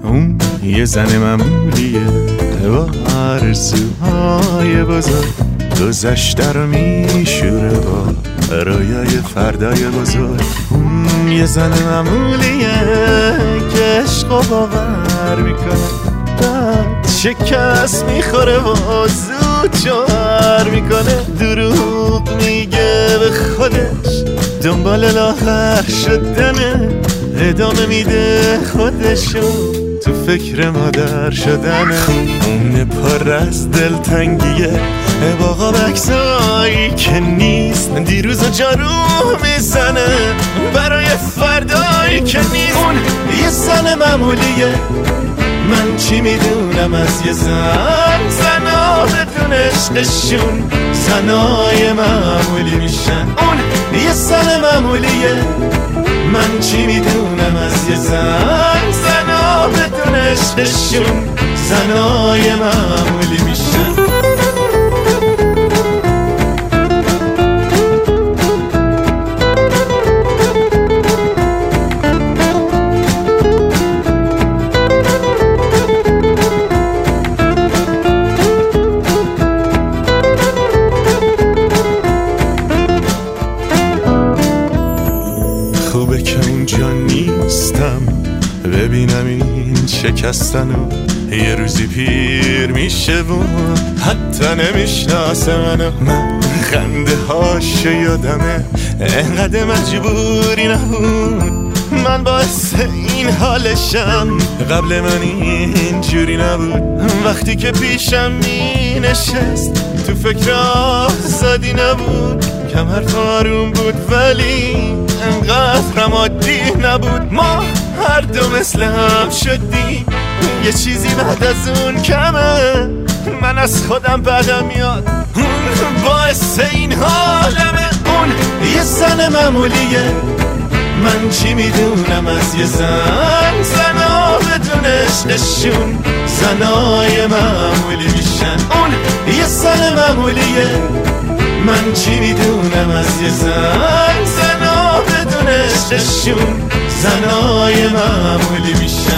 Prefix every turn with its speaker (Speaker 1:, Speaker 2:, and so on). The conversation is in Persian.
Speaker 1: اون یه زن معمولیه با آرزوهای بزرگ، گذشته رو میشوره با رویای فردای بزرگ. اون یه زن معمولیه که عشق و باور میکنه، بعد شکست میخوره و زود جوهر میکنه. دروغ میگه به خودش، دنبال لاغر شدنه، ادامه میده خودشو تو فکر مادر شدنه. اون پر از دلتنگیه با قابکسایی که نیست، دیروز و جارو میزنه برای فردایی که نیست. اون یه زن معمولیه، من چی میدونم از یه زن، زنا بدون عشقشون زنای معمولی میشن. اون یه زن معمولیه، من چی میدونم از یه زن، زنا بدون عشقشون زنای معمولی میشن. خوبه که اونجا نیستم ببینم این شکستنو، یه روزی پیر میشه و حتی نمیشناسه منو. من خنده هاش یادمه، انقدر مجبوری نبود، من باعث این حالشم، قبل من اینجوری نبود. وقتی که پیشم می نشست تو فکر آزادی نبود، کمر آروم بود ولی انقدر عادی نبود. ما هر دو مثل هم شدیم، یه چیزی بعد از اون کمه، من از خودم بدم میاد، باعث این حالمه. اون یه زن معمولیه، من چی میدونم از یه زن، زنا بدون عشقشون زنای معمولی میشن. اون یه زن معمولیه، من چی میدونم از یه زن، زنا بدون عشقشون زنای معمولی میشن.